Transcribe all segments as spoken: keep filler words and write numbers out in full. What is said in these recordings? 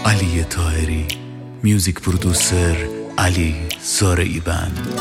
علی طاهری، میوزیک پرودوسر علی زارعی بند.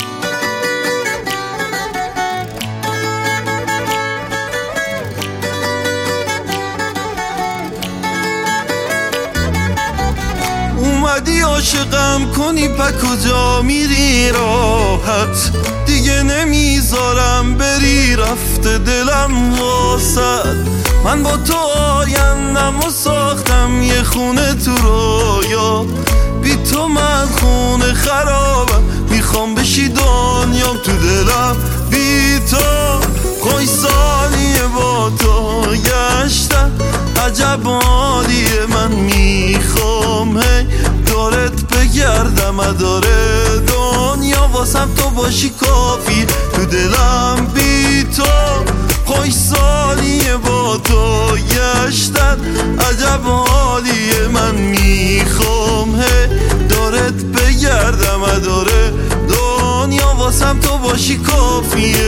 اومدی عاشقم کنی پا کجا میری راحت، دیگه نمیذارم بری، رفته دلم واسد. من با تو آیندم و ساختم یه خونه تو رویا، بی تو من خونه خرابم، میخوام بشی دنیام تو دلم بی تو. خوش سالیه با تو گشتم، عجب حالیه، من میخوام هی دورت بگردم، اداره دنیا واسم تو باشی کافی، تو دلم بی تو. خوش سالیه با تو گشتن، عجب حالیه، من میخوام هی دورت بگردم، اداره دنیا واسم تو باشی کافیه.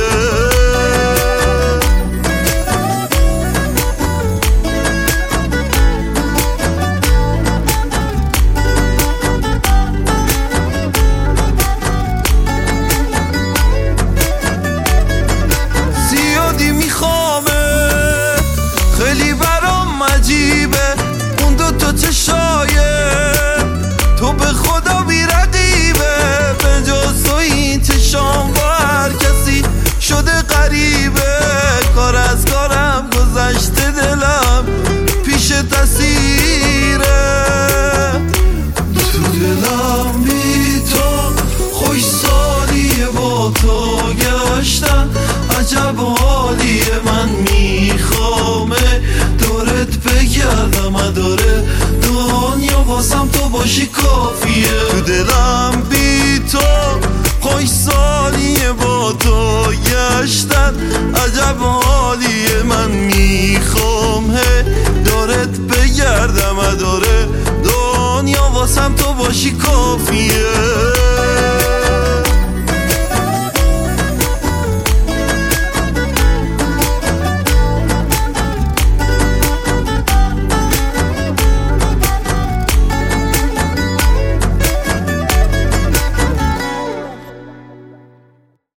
اون دو تا چشایه تو به خدا بیردیبه، به جز تو این چشام با هر کسی شده غریبه. کار از کارم گذشته، دلم پیش تصیره، تو دلم بی تو. خوش سالیه با تو گشتن، عجب حالیه، من میخوامه دورت بگردم، اداره دنیا واسم تو باشی کافیه، تو دلم بی تو. خوش سالیه با تو گشتن، عجب حالیه، من میخوام هی دورت بگردم، اداره دنیا واسم تو باشی کافیه.